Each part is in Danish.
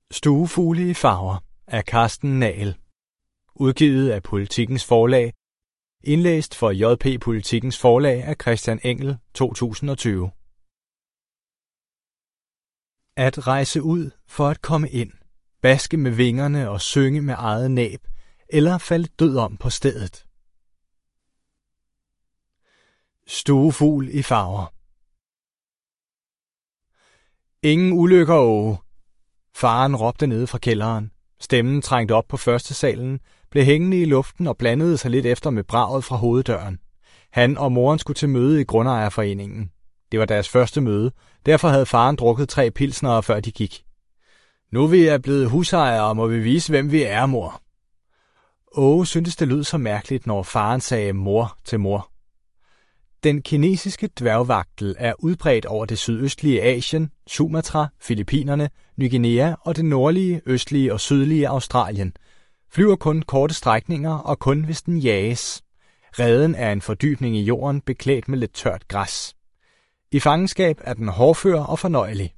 Stuefugle i farver af Carsten Nagel. Udgivet af Politikens Forlag. Indlæst for JP Politikens Forlag af Christian Engel 2020. At rejse ud for at komme ind, baske med vingerne og synge med eget næb, eller falde død om på stedet. Stuefugl i farver. Ingen ulykker, Åge. Faren råbte nede fra kælderen. Stemmen trængte op på første salen, blev hængende i luften og blandede sig lidt efter med braget fra hoveddøren. Han og moren skulle til møde i Grundejerforeningen. Det var deres første møde, derfor havde faren drukket 3 pilsnere, før de gik. Nu vi er blevet husejere, må vi vise, hvem vi er, mor. Åge syntes, det lød så mærkeligt, når faren sagde mor til mor. Den kinesiske dværgvagtel er udbredt over det sydøstlige Asien, Sumatra, Filippinerne, Ny Guinea og det nordlige, østlige og sydlige Australien. Flyver kun korte strækninger og kun hvis den jages. Reden er en fordybning i jorden beklædt med lidt tørt græs. I fangenskab er den hårdfør og fornøjelig.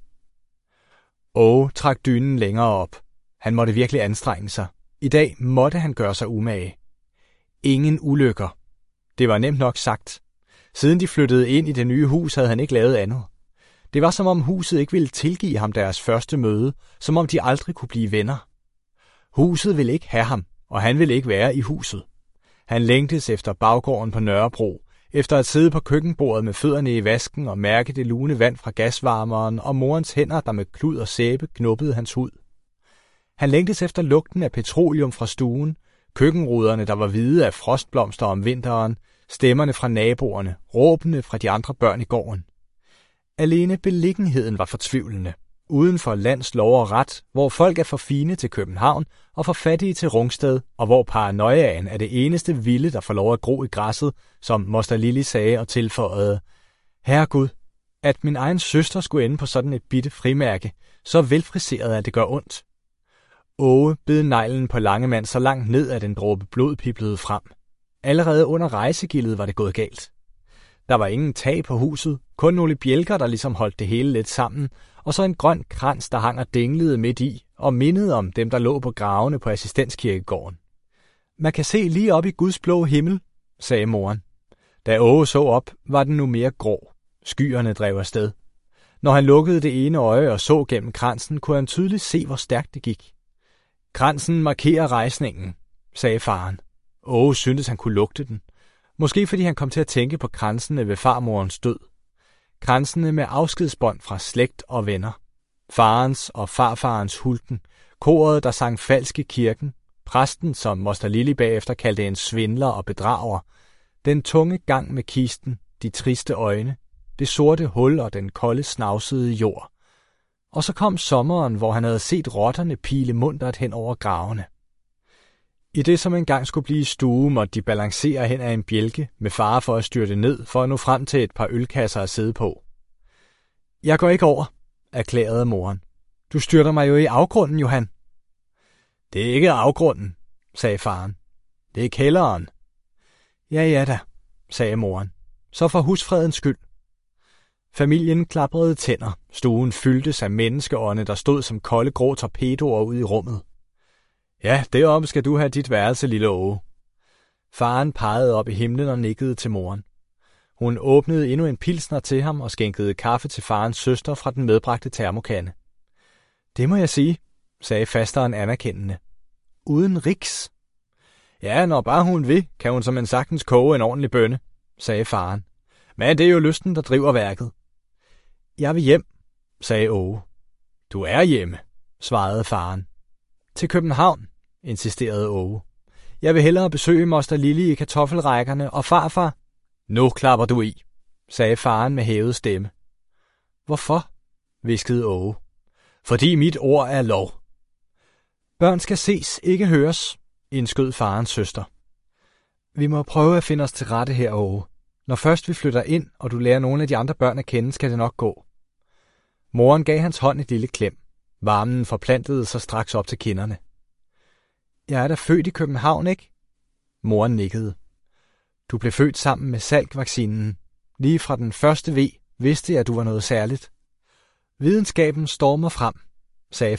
Åge trak dynen længere op. Han måtte virkelig anstrenge sig. I dag måtte han gøre sig umage. Ingen ulykker. Det var nemt nok sagt. Siden de flyttede ind i det nye hus, havde han ikke lavet andet. Det var som om huset ikke ville tilgive ham deres første møde, som om de aldrig kunne blive venner. Huset ville ikke have ham, og han ville ikke være i huset. Han længtes efter baggården på Nørrebro, efter at sidde på køkkenbordet med fødderne i vasken og mærke det lune vand fra gasvarmeren og morens hænder, der med klud og sæbe knuppede hans hud. Han længtes efter lugten af petroleum fra stuen, køkkenruderne, der var hvide af frostblomster om vinteren, stemmerne fra naboerne, råbene fra de andre børn i gården. Alene beliggenheden var fortvivlende. Uden for lands lov og ret, hvor folk er for fine til København og for fattige til Rungsted, og hvor paranoiaen er det eneste vilde, der får lov at gro i græsset, som moster Lili sagde og tilføjede. Herregud, at min egen søster skulle ende på sådan et bitte frimærke, så velfriseret, at det gør ondt. Åge bed neglen på Langemand så langt ned, at en dråbe blod piblede frem. Allerede under rejsegildet var det gået galt. Der var ingen tag på huset, kun nogle bjælker, der ligesom holdt det hele lidt sammen, og så en grøn krans, der hang og dinglede midt i, og mindede om dem, der lå på gravene på Assistenskirkegården. Man kan se lige op i Guds blå himmel, sagde moren. Da Åge så op, var den nu mere grå. Skyerne drev afsted. Når han lukkede det ene øje og så gennem kransen, kunne han tydeligt se, hvor stærkt det gik. Kransen markerer rejsningen, sagde faren. Åge syntes, han kunne lugte den. Måske fordi han kom til at tænke på kransene ved farmorens død. Kransene med afskedsbånd fra slægt og venner. Farens og farfarens hulken. Koret, der sang falsk i kirken. Præsten, som moster Lili bagefter kaldte en svindler og bedrager. Den tunge gang med kisten. De triste øjne. Det sorte hul og den kolde snavsede jord. Og så kom sommeren, hvor han havde set rotterne pile muntert hen over gravene. I det, som engang skulle blive stue, måtte de balancere hen ad en bjælke med fare for at styrte ned for at nå frem til et par ølkasser at sidde på. Jeg går ikke over, erklærede moren. Du styrter mig jo i afgrunden, Johan. Det er ikke afgrunden, sagde faren. Det er kælderen. Ja da, sagde moren. Så for husfredens skyld. Familien klaprede tænder. Stuen fyldtes af menneskeånde, der stod som kolde grå torpedoer ud i rummet. Ja, deroppe skal du have dit værelse, lille Åge. Faren pegede op i himlen og nikkede til moren. Hun åbnede endnu en pilsner til ham og skænkede kaffe til farens søster fra den medbragte termokande. Det må jeg sige, sagde fasteren anerkendende. Uden riks. Ja, når bare hun vil, kan hun som en sagtens koge en ordentlig bønne, sagde faren. Men det er jo lysten, der driver værket. Jeg vil hjem, sagde Åge. Du er hjemme, svarede faren. Til København, insisterede Åge. Jeg vil hellere besøge moster Lili i kartoffelrækkerne og farfar. Nu klapper du i, sagde faren med hævet stemme. Hvorfor? Hviskede Åge. Fordi mit ord er lov. Børn skal ses, ikke høres, indskød farens søster. Vi må prøve at finde os til rette her, Åge. Når først vi flytter ind, og du lærer nogle af de andre børn at kende, skal det nok gå. Moren gav hans hånd et lille klem. Varmen forplantede sig straks op til kinderne. Jeg er da født i København, ikke? Moren nikkede. Du blev født sammen med Salk-vaccinen. Lige fra den første V vidste jeg, at du var noget særligt. Videnskaben stormer frem, sagde